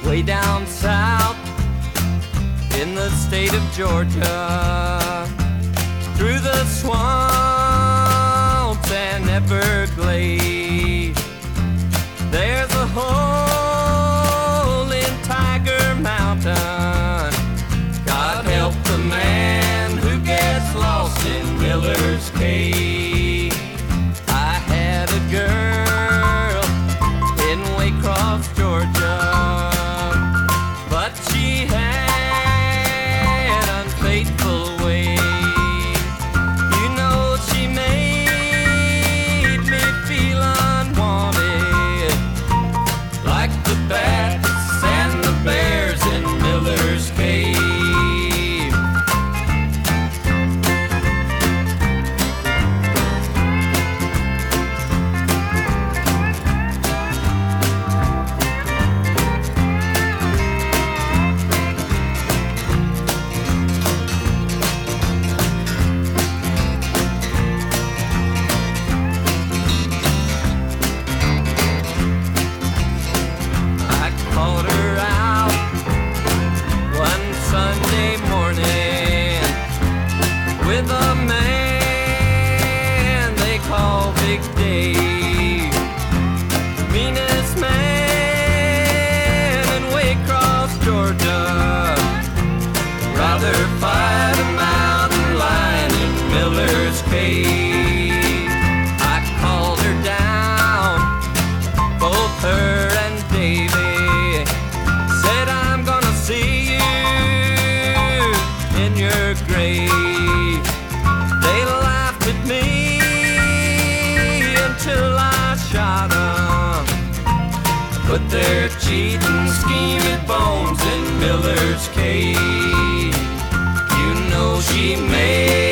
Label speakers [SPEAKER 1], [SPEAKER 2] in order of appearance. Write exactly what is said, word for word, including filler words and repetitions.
[SPEAKER 1] way down south in the state of Georgia, through the swamps and Everglades. There's a hole in Tiger Mountain. God help the man who gets lost in Miller's Cave. I had a girl in Waycross, Georgia, but she had unfaithful ways. You know, she made me feel unwanted, like the bats and the bears in Miller's Cave. Called her out one Sunday morning with a man they call Big Dave, meanest man in Waycross, Georgia. Rather fight a mountain lion in Miller's Cave. I called her down, both her and Davy. See you in your grave. They laughed at me until I shot them. Put their cheating, scheming bones in Miller's Cave. You know she made